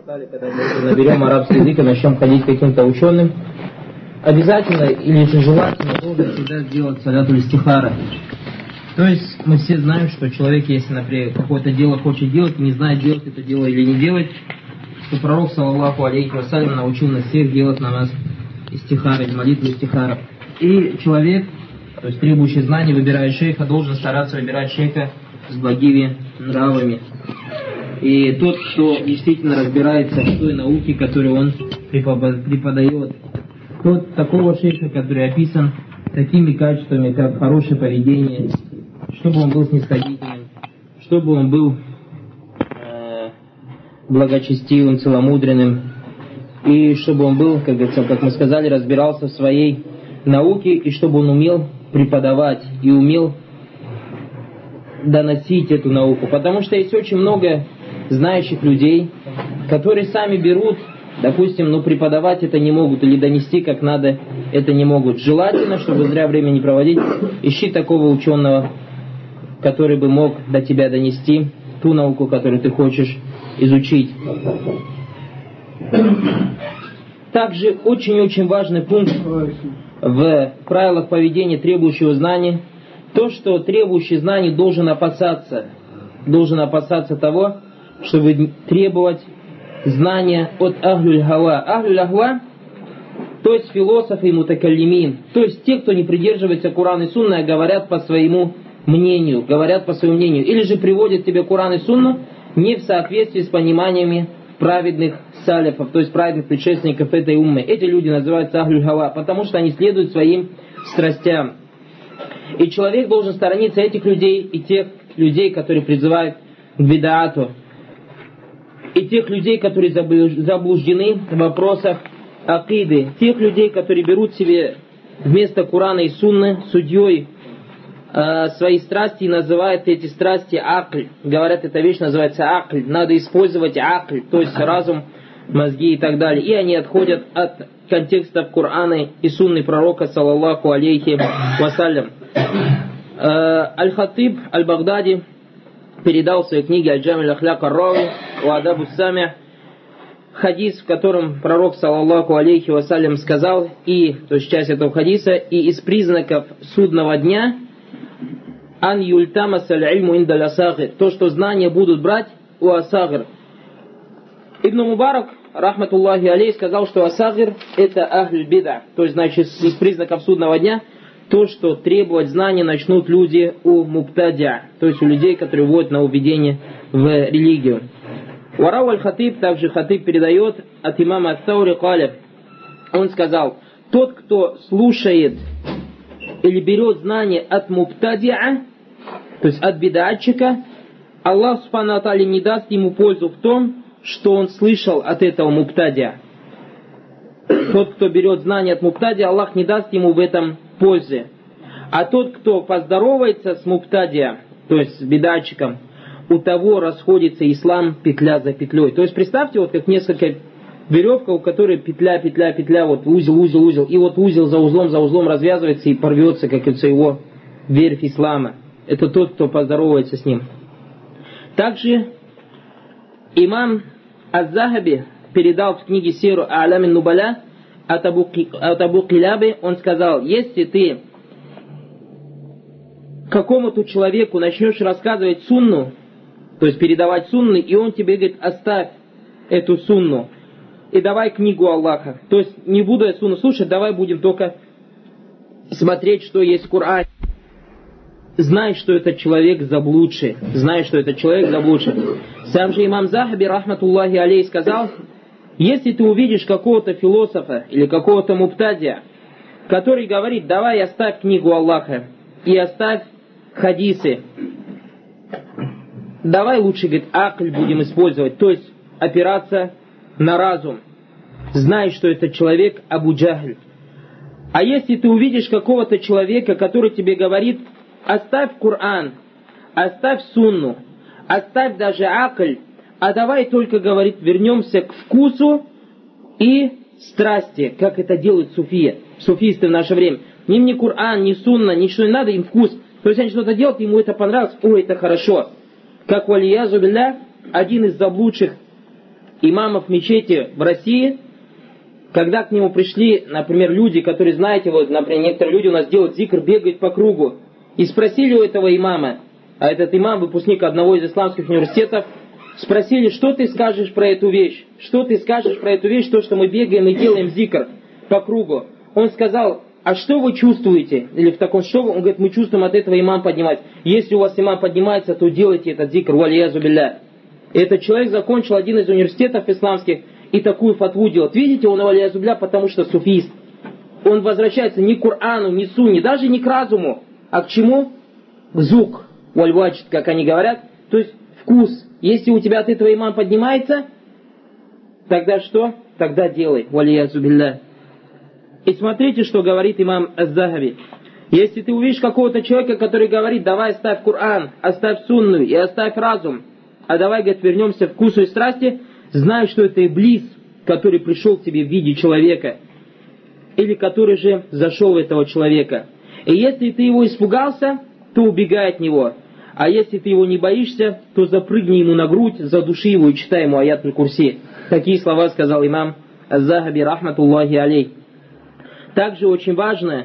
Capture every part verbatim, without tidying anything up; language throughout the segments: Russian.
сказали, когда мы наберем арабский язык и начнем ходить к каким-то ученым, обязательно или же желательно должен всегда сделать салятуль истихара. То есть мы все знаем, что человек, если, например, какое-то дело хочет делать и не знает, делать это дело или не делать, то пророк, саллаллаху алейхи вассалям, научил нас всех делать намаз истихара, молитву истихара. И человек, то есть требующий знаний, выбирая шейха, должен стараться выбирать шейха с благими нравами. И тот, кто действительно разбирается в той науке, которую он преподает, тот такого шейха, который описан такими качествами, как хорошее поведение, чтобы он был снисходительным, чтобы он был э, благочестивым, целомудренным, и чтобы он был, как говорится, как мы сказали, разбирался в своей науке, и чтобы он умел преподавать и умел доносить эту науку. Потому что есть очень много знающих людей, которые сами берут, допустим, ну преподавать это не могут, или донести как надо это не могут. Желательно, чтобы зря время не проводить, ищи такого ученого, который бы мог до тебя донести ту науку, которую ты хочешь изучить. Также очень-очень важный пункт в правилах поведения требующего знаний, то, что требующий знаний должен опасаться, должен опасаться того, чтобы требовать знания от ахлюль хава. Ахлюль хава, то есть философы и мутакаллимин, то есть те, кто не придерживается Курана и Сунны, а говорят по своему мнению, говорят по своему мнению, или же приводят тебе Куран и Сунну не в соответствии с пониманиями праведных салифов, то есть праведных предшественников этой уммы. Эти люди называются ахлюль хава, потому что они следуют своим страстям. И человек должен сторониться этих людей и тех людей, которые призывают к бидаату, и тех людей, которые заблуждены в вопросах акиды, тех людей, которые берут себе вместо Курана и Сунны судьей э, свои страсти и называют эти страсти акль. Говорят, эта вещь называется акль. Надо использовать акль, то есть разум, мозги и так далее. И они отходят от контекстов Курана и Сунны пророка, саллаллаху алейхи вассалям. Э, Аль-Хатиб Аль-Багдади передал в своей книге Аль-Джами Аль-Ахляк Ар-Рави ва Адабу Сами хадис, в котором пророк, саллаллаху алейхи вассалям, сказал, и, то есть часть этого хадиса, и из признаков судного дня ан юльтамас аль-ильму индаль асагир, то, что знания будут брать у асагир. Ибн Мубарак, рахматуллахи алейхи, сказал, что асагир это ахль бида, то есть, значит, из признаков судного дня то, что требовать знаний начнут люди у муптадя, то есть у людей, которые вводят нововведение в религию. Варау аль-Хатиб, также Хатиб передает от имама ат-Таури каля, он сказал, тот, кто слушает или берет знания от муптадиа, то есть от бидатчика, Аллах субхану ва тааля не даст ему пользу в том, что он слышал от этого муптадиа. Тот, кто берет знания от муптадиа, Аллах не даст ему в этом пользы. А тот, кто поздоровается с муптадиа, то есть с бидатчиком, у того расходится ислам петля за петлей. То есть представьте, вот как несколько веревка, у которой петля, петля, петля, вот узел, узел, узел, и вот узел за узлом, за узлом развязывается и порвется, как это его верфь ислама. Это тот, кто поздоровается с ним. Также имам Аз-Захаби передал в книге Сиру А'лямин Нубаля от Абу Килябы, он сказал, если ты какому-то человеку начнешь рассказывать сунну, то есть передавать сунны, и он тебе говорит, оставь эту сунну и давай книгу Аллаха. То есть не буду я сунну слушать, давай будем только смотреть, что есть в Коране. Знай, что этот человек заблудший. Знай, что этот человек заблудший. Сам же имам Захаби, рахматуллахи алейхи, сказал, если ты увидишь какого-то философа или какого-то муптадия, который говорит, давай оставь книгу Аллаха и оставь хадисы, давай лучше, говорит, акль будем использовать, то есть опираться на разум. Знай, что этот человек Абу Джахль. А если ты увидишь какого-то человека, который тебе говорит, оставь Коран, оставь сунну, оставь даже акль, а давай только, говорит, вернемся к вкусу и страсти, как это делают суфии, суфисты в наше время. Им ни Коран, ни сунна, ничего не надо, им вкус. То есть они что-то делают, ему это понравилось, ой, это хорошо. Как валиязу билля, один из заблудших имамов мечети в России, когда к нему пришли, например, люди, которые, знаете, вот, например, некоторые люди у нас делают зикр, бегают по кругу, и спросили у этого имама, а этот имам, выпускник одного из исламских университетов, спросили, что ты скажешь про эту вещь, что ты скажешь про эту вещь, то, что мы бегаем и делаем зикр по кругу. Он сказал, а что вы чувствуете? Или в таком, что вы? Он говорит, мы чувствуем от этого имам поднимать. Если у вас имам поднимается, то делайте этот зикр, валиязу билля. Этот человек закончил один из университетов исламских и такую фатву делает. Видите, он валиязу билля, потому что суфист. Он возвращается не к Корану, не сунне, даже не к разуму, а к чему? К зук, вальваджид, как они говорят, то есть вкус. Если у тебя от этого имам поднимается, тогда что? Тогда делай, валиязу билля. И смотрите, что говорит имам Аз-Захаби. Если ты увидишь какого-то человека, который говорит, давай оставь Коран, оставь сунну и оставь разум, а давай, говорит, вернемся к вкусу и страсти, знай, что это Иблис, который пришел к тебе в виде человека, или который же зашел в этого человека. И если ты его испугался, то убегай от него. А если ты его не боишься, то запрыгни ему на грудь, задуши его и читай ему аят аль-Курси. Такие слова сказал имам Аз-Захаби, рахматуллахи алейх. Также очень важный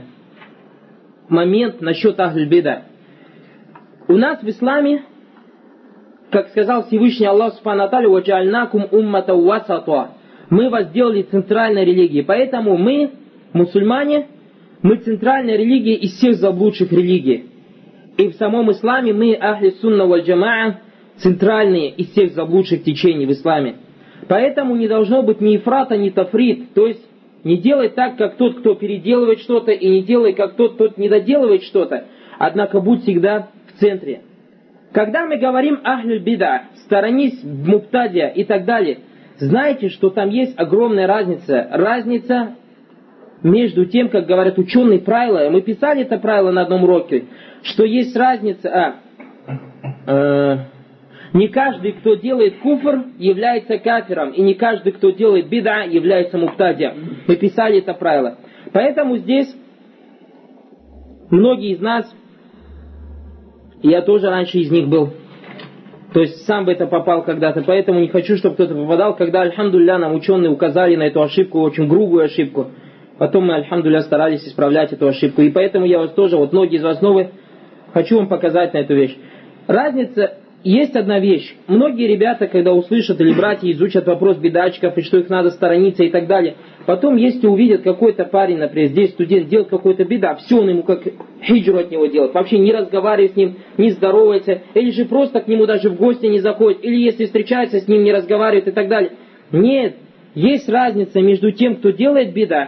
момент насчет Ахль-Бида. У нас в исламе, как сказал Всевышний Аллах Субхану ва Тааля, «Ваджа'альнакум уммата васата», мы вас сделали центральной религией. Поэтому мы, мусульмане, мы центральная религия из всех заблудших религий. И в самом исламе мы, ахли сунна валь джамаа, центральные из всех заблудших течений в исламе. Поэтому не должно быть ни ифрата, ни тафрит, то есть не делай так, как тот, кто переделывает что-то, и не делай, как тот, кто не доделывает что-то. Однако будь всегда в центре. Когда мы говорим ахлюль бида, сторонись муптадия и так далее, знаете, что там есть огромная разница. Разница между тем, как говорят ученые правила, мы писали это правило на одном уроке, что есть разница, а, э, не каждый, кто делает куфр, является кафиром, и не каждый, кто делает бида, является муптадием. Мы писали это правило. Поэтому здесь многие из нас, я тоже раньше из них был, то есть сам в это попал когда-то, поэтому не хочу, чтобы кто-то попадал, когда, альхамдулилля, нам ученые указали на эту ошибку, очень грубую ошибку. Потом мы, альхамдулилля, старались исправлять эту ошибку. И поэтому я вас тоже, вот многие из вас новые, хочу вам показать на эту вещь. Разница, есть одна вещь. Многие ребята, когда услышат или братья изучат вопрос бедачков, и что их надо сторониться и так далее, потом, если увидят какой-то парень, например, здесь студент делает какой-то беда, все он ему как хиджру от него делает, вообще не разговаривает с ним, не здоровается, или же просто к нему даже в гости не заходит, или если встречается с ним, не разговаривает и так далее. Нет, есть разница между тем, кто делает беда,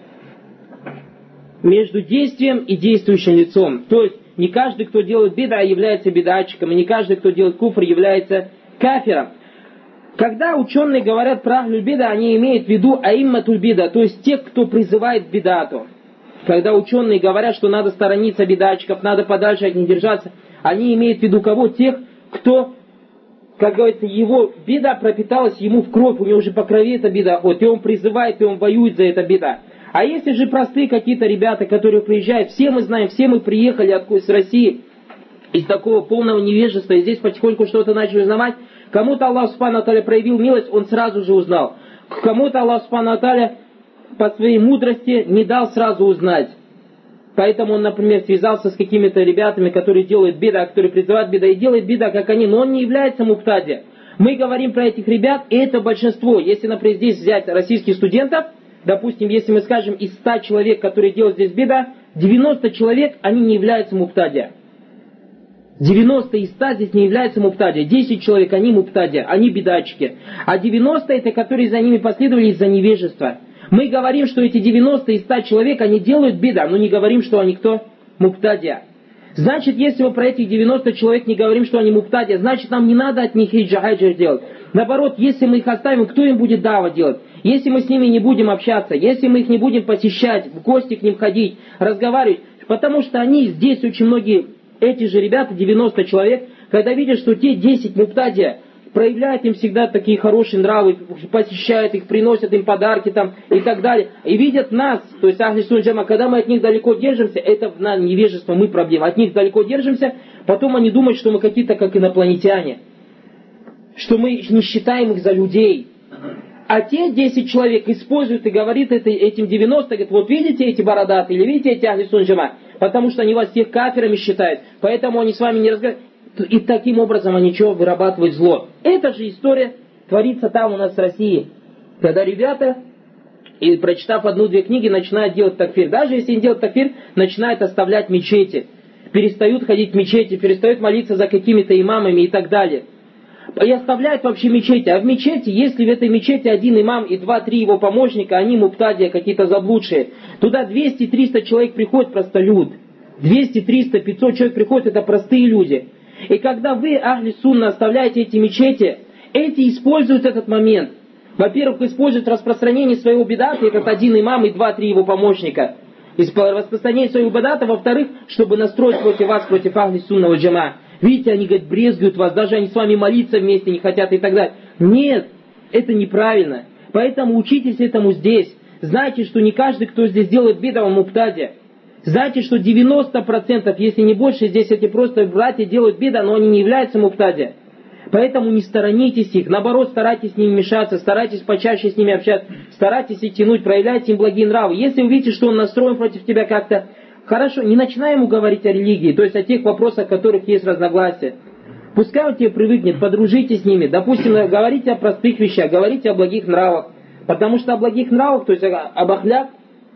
между действием и действующим лицом. То есть, не каждый, кто делает бида, является бидачиком, и не каждый, кто делает куфр, является кафиром. Когда ученые говорят про ахлюль бида, они имеют в виду аимматуль бида, то есть тех, кто призывает к бидату. Когда ученые говорят, что надо сторониться бидачиков, надо подальше от них держаться, они имеют в виду кого? Тех, кто, как говорится, его бида пропиталась ему в кровь, у него уже по крови эта бида ходит, и он призывает, и он воюет за это бида. А если же простые какие-то ребята, которые приезжают, все мы знаем, все мы приехали откуда с России, из такого полного невежества, и здесь потихоньку что-то начали узнавать, кому-то Аллах Субхану ва Тааля проявил милость, он сразу же узнал. Кому-то Аллах Субхану ва Тааля по своей мудрости не дал сразу узнать. Поэтому он, например, связался с какими-то ребятами, которые делают бида, которые призывают бида, и делают бида, как они, но он не является муптади. Мы говорим про этих ребят, и это большинство. Если, например, здесь взять российских студентов, допустим, если мы скажем, из ста человек, которые делают здесь бида, девяносто человек, они не являются муптадия. девяносто из ста здесь не являются муптадия. десять человек, они муптадия, они бидачки. А девяносто это, которые за ними последовали из-за невежества. Мы говорим, что эти девяносто из ста человек, они делают бида, но не говорим, что они кто? Муптадия. Значит, если мы про этих девяносто человек не говорим, что они муптадия, значит, нам не надо от них хиджа-хаджа делать. Наоборот, если мы их оставим, кто им будет дава делать? Если мы с ними не будем общаться, если мы их не будем посещать, в гости к ним ходить, разговаривать, потому что они здесь очень многие, эти же ребята, девяносто человек, когда видят, что те десять муптадия проявляют им всегда такие хорошие нравы, посещают их, приносят им подарки там и так далее, и видят нас, то есть ахли сунна джама, когда мы от них далеко держимся, это на невежество мы проблема, от них далеко держимся, потом они думают, что мы какие-то как инопланетяне, что мы не считаем их за людей. А те десять человек используют и говорит это, этим девяносто, говорит, вот видите эти бородатые, или видите эти ахли сунна джама, потому что они вас всех кафирами считают, поэтому они с вами не разговаривают. И таким образом они что, вырабатывают зло. Эта же история творится там у нас в России, когда ребята, и прочитав одну-две книги, начинают делать такфир. Даже если не делают такфир, начинают оставлять мечети, перестают ходить в мечети, перестают молиться за какими-то имамами и так далее. И оставляют вообще мечети. А в мечети, если в этой мечети один имам и два-три его помощника, они муптадия, какие-то заблудшие, туда двести-триста человек приходит, просто люд. двести, триста, пятьсот человек приходят, это простые люди. И когда вы, ахли сунна, оставляете эти мечети, эти используют этот момент. Во-первых, используют распространение своего бидата, этот один имам и два-три его помощника. Распространение своего бидата, во-вторых, чтобы настроить против вас, против ахли сунна валь джама. Видите, они, говорят, брезгуют вас, даже они с вами молиться вместе не хотят и так далее. Нет, это неправильно. Поэтому учитесь этому здесь. Знайте, что не каждый, кто здесь делает бид'а, он муптадия. Знайте, что девяносто процентов, если не больше, здесь эти просто братья делают бид'а, но они не являются муптадия. Поэтому не сторонитесь их, наоборот, старайтесь с ними мешаться, старайтесь почаще с ними общаться, старайтесь их тянуть, проявляйте им благие нравы. Если увидите, что он настроен против тебя как-то, хорошо, не начинай ему говорить о религии, то есть о тех вопросах, в которых есть разногласия. Пускай он тебе привыкнет, подружитесь с ними, допустим, говорите о простых вещах, говорите о благих нравах, потому что о благих нравах, то есть об ахляк,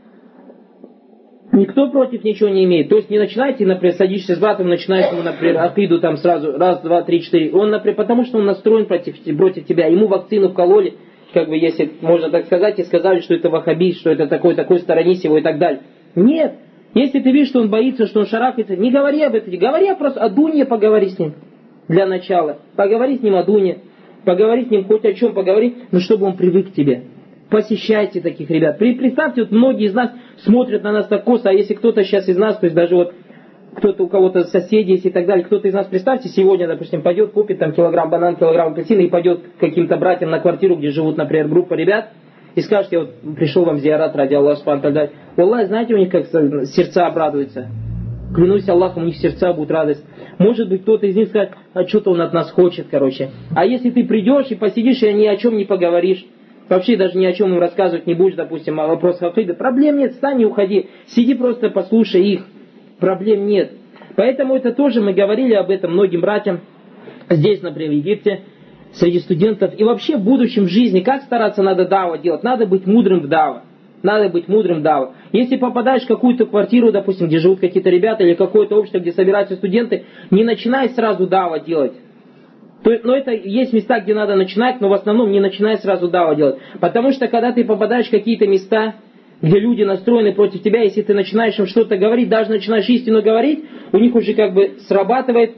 никто против ничего не имеет. То есть не начинайте, например, садишься с братом, начинаешь ему, например, акиду там сразу, раз, два, три, четыре. Он, например, потому что он настроен против, против тебя. Ему вакцину вкололи, как бы, если можно так сказать, и сказали, что это ваххабист, что это такой, такой, сторонись его и так далее. Нет. Если ты видишь, что он боится, что он шарахается, не говори об этом. Говори просто о Дуне, поговори с ним. Для начала. Поговори с ним о Дуне. Поговори с ним хоть о чем поговори, но чтобы он привык к тебе. Посещайте таких ребят. Представьте, вот многие из нас смотрят на нас так косо, а если кто-то сейчас из нас, то есть даже вот кто-то у кого-то соседи есть и так далее, кто-то из нас, представьте, сегодня, допустим, пойдет, купит там килограмм банан, килограмм апельсина и пойдет к каким-то братьям на квартиру, где живут, например, группа ребят, и скажет, я вот пришел вам зиарат ради Аллаха субхану ва тааля. Аллах, знаете, у них как сердца обрадуются. Клянусь Аллахом, у них сердца будут радость. Может быть, кто-то из них скажет, а что-то он от нас хочет, короче. А если ты придешь и посидишь, и ни о чем не поговоришь, вообще даже ни о чем им рассказывать не будешь, допустим, о вопросах акиды, проблем нет, встань и уходи. Сиди просто, послушай их. Проблем нет. Поэтому это тоже мы говорили об этом многим братьям здесь, например, в Египте, среди студентов. И вообще в будущем в жизни, как стараться надо дава делать? Надо быть мудрым в дава. Надо быть мудрым в дава. Если попадаешь в какую-то квартиру, допустим, где живут какие-то ребята, или какое-то общество, где собираются студенты, не начинай сразу дава делать. То, но это есть места, где надо начинать, но в основном не начинай сразу дава делать. Потому что когда ты попадаешь в какие-то места, где люди настроены против тебя, если ты начинаешь им что-то говорить, даже начинаешь истину говорить, у них уже как бы срабатывает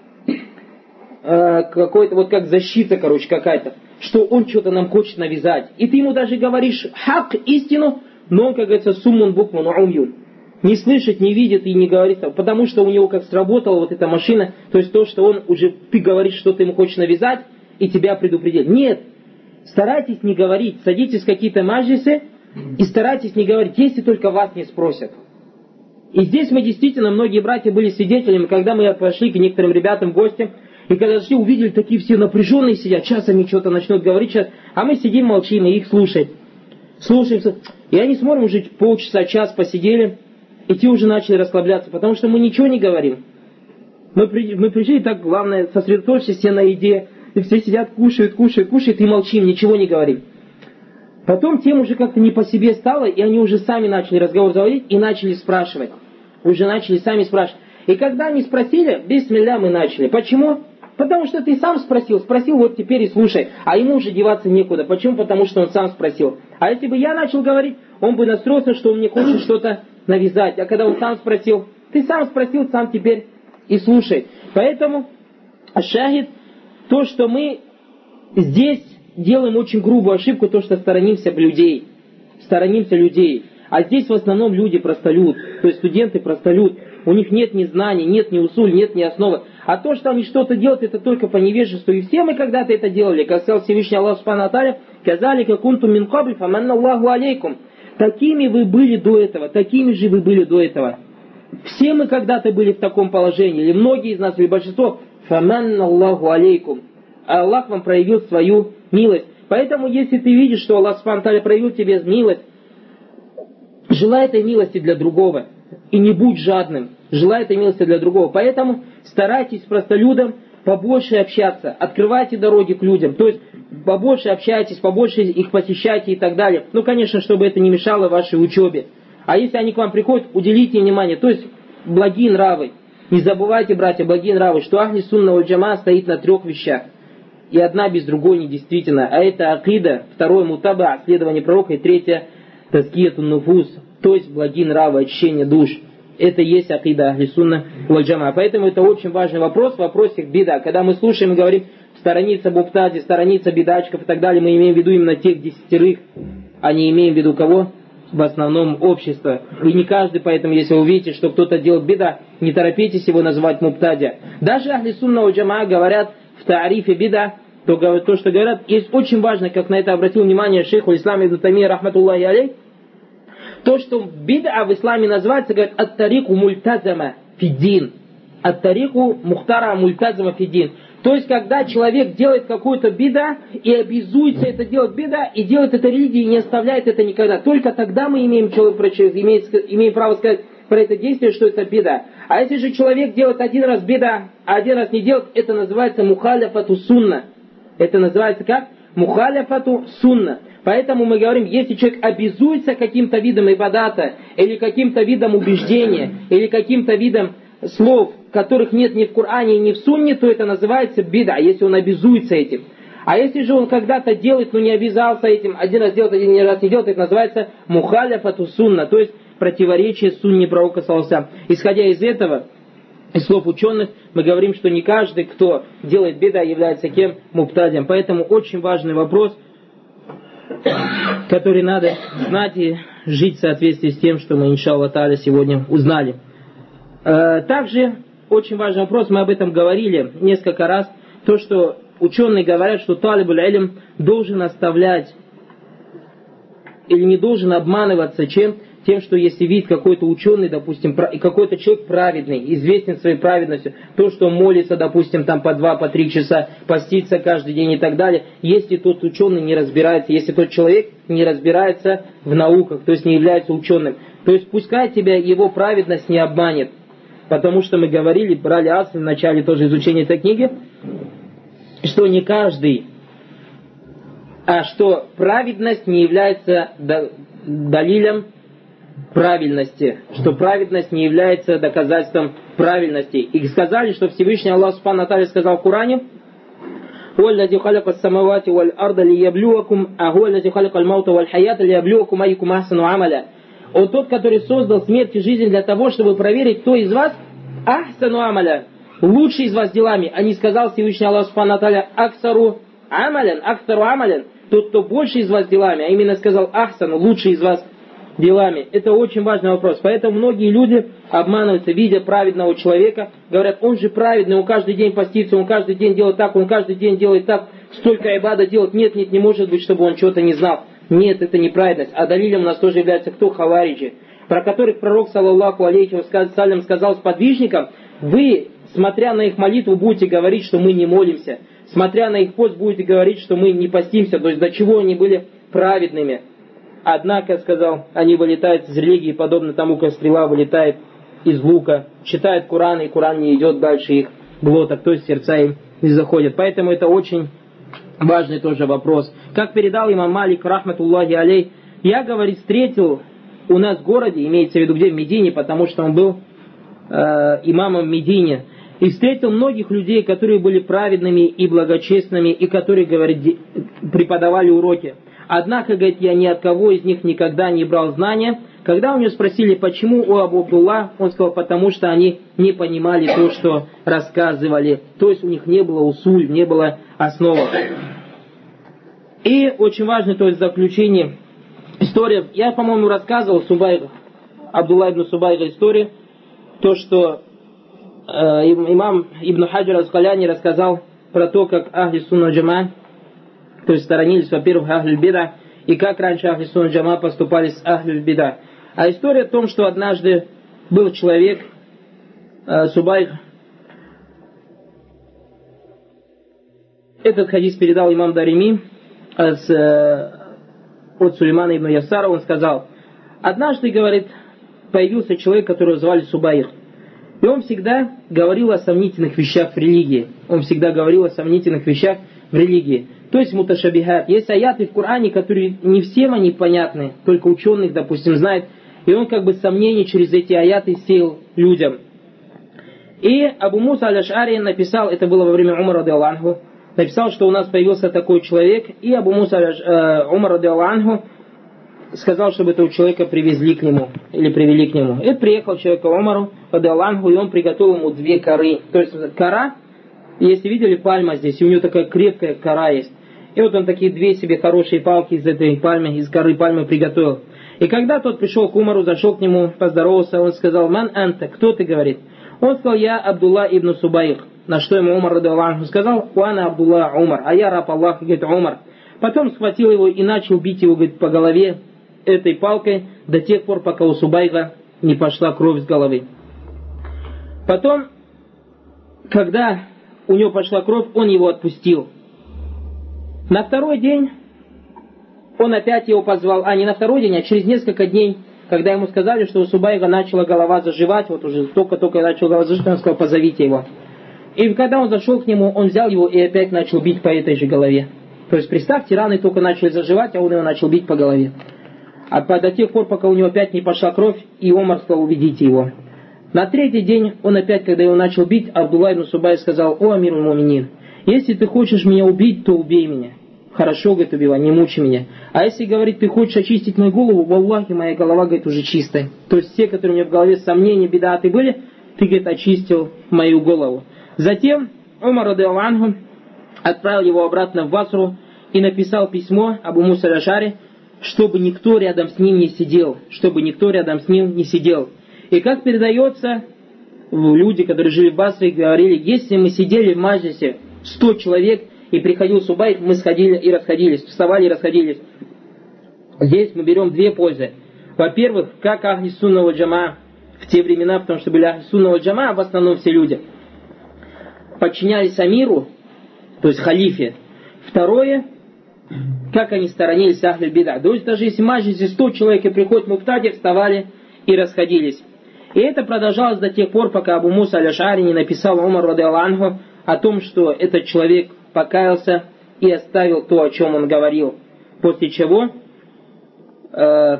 э, какой-то вот как защита, короче, какая-то, что он что-то нам хочет навязать. И ты ему даже говоришь хак, истину, но он, как говорится, суммун букмун умьюн. Не слышит, не видит и не говорит, потому что у него как сработала вот эта машина, то есть то, что он уже, ты говоришь, что ты ему хочешь навязать, и тебя предупредить. Нет, старайтесь не говорить, садитесь в какие-то маджлисы и старайтесь не говорить, если только вас не спросят. И здесь мы действительно, многие братья были свидетелями, когда мы пошли к некоторым ребятам в гости, и когда зашли, увидели, такие все напряженные сидят, часами что-то начнут говорить, сейчас, а мы сидим, молчим и их слушаем. Слушаемся, и они смотрим, уже полчаса, час посидели, и те уже начали расслабляться, потому что мы ничего не говорим. Мы, при, мы пришли, и так главное, сосредоточься все на еде. И все сидят, кушают, кушают, кушают, и молчим, ничего не говорим. Потом тем уже как-то не по себе стало, и они уже сами начали разговор заводить, и начали спрашивать. Уже начали сами спрашивать. И когда они спросили, бисмилля мы начали. Почему? Потому что ты сам спросил, спросил, вот теперь и слушай. А ему уже деваться некуда. Почему? Потому что он сам спросил. А если бы я начал говорить, он бы настроился, что он мне хочет что-то навязать. А когда он сам спросил, ты сам спросил, сам теперь и слушай. Поэтому, шахид, то, что мы здесь делаем очень грубую ошибку, то, что сторонимся людей. Сторонимся людей. А здесь в основном люди простолюд. То есть студенты простолюд. У них нет ни знаний, нет ни усуль, нет ни основы. А то, что они что-то делают, это только по невежеству. И все мы когда-то это делали. Как сказал Всевышний Аллах Субхану ва Тааля, «Казали кунтум мин кабли, фаманна Аллаху алейкум». Такими вы были до этого, такими же вы были до этого. Все мы когда-то были в таком положении, или многие из нас, или большинство, фаманна Аллаху алейкум. А Аллах вам проявил свою милость. Поэтому, если ты видишь, что Аллах Субхану ва Тааля проявил тебе милость, желай этой милости для другого. И не будь жадным. Желай этой милости для другого. Поэтому старайтесь с простолюдом побольше общаться. Открывайте дороги к людям. То есть побольше общайтесь, побольше их посещайте и так далее. Ну, конечно, чтобы это не мешало вашей учебе. А если они к вам приходят, уделите внимание. То есть благие нравы. Не забывайте, братья, благие нравы, что Ахли Сунна валь Джамаа стоит на трех вещах. И одна без другой не действительно. А это акида, второе мутаба, следование пророка, и третье таскиятун нуфус, то есть благие нравы, очищение душ. Это и есть акида Ахли Сунна валь Джамаа. Поэтому это очень важный вопрос в вопросе бида. Когда мы слушаем и говорим сторониться муптади, сторониться бидачков и так далее, мы имеем в виду именно тех десятерых, а не имеем в виду кого? В основном общество. И не каждый, поэтому если вы увидите, что кто-то делает бида, не торопитесь его называть муптадия. Даже Ахли Сунна валь Джамаа говорят в таарифе бида, то, то, что говорят, есть очень важно, как на это обратил внимание шейх ислам ибн Таймия рахматуллахи алейх, то, что бида в исламе называется, говорят, ат-тарику мультазама фиддин. Ат-тарику мухтара мультазама фиддин. То есть, когда человек делает какую-то бида и обязуется это делать бида, и делает это религией и не оставляет это никогда. Только тогда мы имеем, имеем, имеем право сказать про это действие, что это бида. А если же человек делает один раз бида, а один раз не делает, это называется мухаляфату сунна. Это называется как? Мухаляфату сунна. Поэтому мы говорим, если человек обязуется каким-то видом ибадата, или каким-то видом убеждения, или каким-то видом слов, которых нет ни в Коране, ни в Сунне, то это называется бида, если он обязуется этим. А если же он когда-то делает, но не обязался этим, один раз делает, один раз не делает, это называется мухаляфату сунна, то есть противоречие сунне пророка саллаллаху алейхи ва саллям. Исходя из этого, из слов ученых, мы говорим, что не каждый, кто делает бида, является кем? Муптадием. Поэтому очень важный вопрос, который надо знать и жить в соответствии с тем, что мы, иншаллах тааля, сегодня узнали. Также очень важный вопрос, мы об этом говорили несколько раз, то, что ученые говорят, что талибуль илм должен оставлять или не должен обманываться чем? Тем, что если видит какой-то ученый, допустим, какой-то человек праведный, известен своей праведностью, то, что он молится, допустим, там по два, по три часа, постится каждый день и так далее, если тот ученый не разбирается, если тот человек не разбирается в науках, то есть не является ученым, то есть пускай тебя его праведность не обманет. Потому что мы говорили, брали асль в начале тоже изучения этой книги, что не каждый, а что праведность не является далилем правильности, что праведность не является доказательством правильности. И сказали, что Всевышний Аллах Субхану ва Тааля сказал в Коране: «Уаллази халака ас-самавати валь арда лияблюакум, а хуаллази халака аль-маута валь хаята лияблюакум айюкум ахсану амаля». Он тот, который создал смерть и жизнь для того, чтобы проверить, кто из вас ахсану амаля, лучший из вас делами. А не сказал Всевышний Аллах Субхану ва Тааля аксару амалян, аксару амалян, тот, кто больше из вас делами, а именно сказал ахсану, лучший из вас делами. Это очень важный вопрос. Поэтому многие люди обманываются, видя праведного человека, говорят, он же праведный, он каждый день постится, он каждый день делает так, он каждый день делает так, столько айбада делает. Нет, нет, не может быть, чтобы он чего-то не знал. Нет, это неправедность. А далилем у нас тоже является кто? Хавариджи, про которых пророк, саллаллаху алейхи вассалям, сказал сподвижникам: вы, смотря на их молитву, будете говорить, что мы не молимся. Смотря на их пост, будете говорить, что мы не постимся. То есть до чего они были праведными. Однако, сказал, они вылетают из религии, подобно тому, как стрела вылетает из лука, читают Коран, и Коран не идет дальше их глоток, то есть сердца им не заходят. Поэтому это очень важный тоже вопрос. Как передал имам Малик, рахматуллахи алейх, я, говорит, встретил у нас в городе, имеется в виду где, в Медине, потому что он был э, имамом в Медине, и встретил многих людей, которые были праведными и благочестными, и которые, говорит, преподавали уроки. Однако, говорит, я ни от кого из них никогда не брал знания. Когда у него спросили, почему, о Абу Абдулла, он сказал, потому что они не понимали то, что рассказывали. То есть у них не было усуль, не было основы. И очень важно, то есть в заключение, история, я, по-моему, рассказывал Субайг, Абдулла ибн Субайга историю, то, что э, имам Ибн Хаджар ас-Скаляни рассказал про то, как Ахли Сунна Джама, то есть сторонились, во-первых, Ахлюль Бида, и как раньше Ахли Сунна Джама поступали с Ахлюль Бида. А история о том, что однажды был человек, э, Субайг, этот хадис передал имам Дарими, с, от Сулеймана ибн Ясара, он сказал: однажды, говорит, появился человек, которого звали Субайх. И он всегда говорил о сомнительных вещах в религии. Он всегда говорил о сомнительных вещах в религии. То есть муташабихат. Есть аяты в Коране, которые не всем они понятны, только ученых, допустим, знают. И он как бы сомнения через эти аяты сеял людям. И Абу Муса аль-Аш'ари написал, это было во время Умара радиаллаху анху, написал, что у нас появился такой человек, и Абу Муса э, Умар радиаллаху анху сказал, чтобы этого человека привезли к нему, или привели к нему. И приехал человек к Умару радиаллаху анху, и он приготовил ему две коры. То есть кора, если видели, пальма здесь, и у него такая крепкая кора есть. И вот он такие две себе хорошие палки из этой пальмы, из коры пальмы приготовил. И когда тот пришел к Умару, зашел к нему, поздоровался, он сказал: «Ман анта, кто ты?» говорит. Он сказал: «Я Абдулла ибн Субайх». На что ему Умар радиаллаху анху сказал: «Уана Абдулла Умар», а я раб Аллаха, говорит, Умар. Потом схватил его и начал бить его, говорит, по голове этой палкой до тех пор, пока у Субайха не пошла кровь с головы. Потом, когда у него пошла кровь, он его отпустил. На второй день он опять его позвал, а не на второй день, а через несколько дней, когда ему сказали, что у Субайха начала голова заживать, вот уже только-только начала голова заживать, он сказал: «Позовите его». И когда он зашел к нему, он взял его и опять начал бить по этой же голове. То есть, представьте, раны только начали заживать, а он его начал бить по голове. А до тех пор, пока у него опять не пошла кровь, и Умар сказал: «Уведите его». На третий день он опять, когда его начал бить, Абдулла ибн Субайх сказал: «О амир аль-муминин, если ты хочешь меня убить, то убей меня. Хорошо, говорит, убивай, не мучи меня. А если, говорит, ты хочешь очистить мою голову, валлахи, моя голова, говорит, уже чистая». То есть все, которые у меня в голове сомнения, бедаты были, ты, говорит, очистил мою голову. Затем Умар радиаллаху анху отправил его обратно в Басру и написал письмо Абу Муса аль-Аш'ари, чтобы никто рядом с ним не сидел, чтобы никто рядом с ним не сидел. И как передается, люди, которые жили в Басре, говорили: если мы сидели в маджлисе сто человек, и приходил Субайх, мы сходили и расходились, вставали и расходились. Здесь мы берем две пользы. Во-первых, как Ахли Сунна валь Джамаа в те времена, потому что были Ахли Сунна валь Джамаа, в основном все люди подчинялись амиру, то есть халифе. Второе, как они сторонились Ахли Бида. То есть даже если в маджлисе сто человек и приходит муктади, вставали и расходились. И это продолжалось до тех пор, пока Абу Муса аль-Аш'ари не написал Умару радиаллаху анху о том, что этот человек покаялся и оставил то, о чем он говорил. После чего э,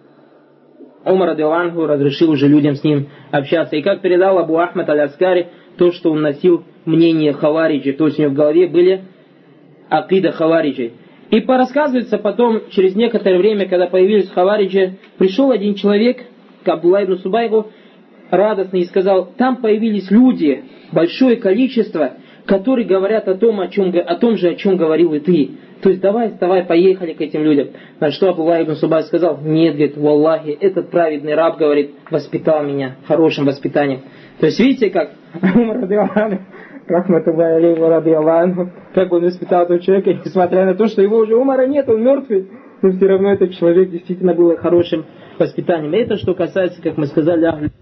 Умар радиаллаху анху разрешил уже людям с ним общаться. И как передал Абу Ахмад аль-Аскари, то, что он носил мнение хавариджи, то есть у него в голове были акида хавариджи. И порассказывается потом, через некоторое время, когда появились хавариджи, пришел один человек к Абдулла ибн Субайху радостный и сказал: там появились люди, большое количество, которые говорят о том, о, чем, о том же, о чем говорил и ты. То есть давай, вставай, поехали к этим людям. На что Абдулла ибн Субайх сказал: нет, говорит, валлахи, этот праведный раб, говорит, воспитал меня хорошим воспитанием. То есть видите, как Умар радиаллаху анху, рахматуллахи алейхи ва радиаллаху анху, как он воспитал этого человека, несмотря на то, что его уже Умара нет, он мертвый, но все равно этот человек действительно был хорошим воспитанием. Это что касается, как мы сказали,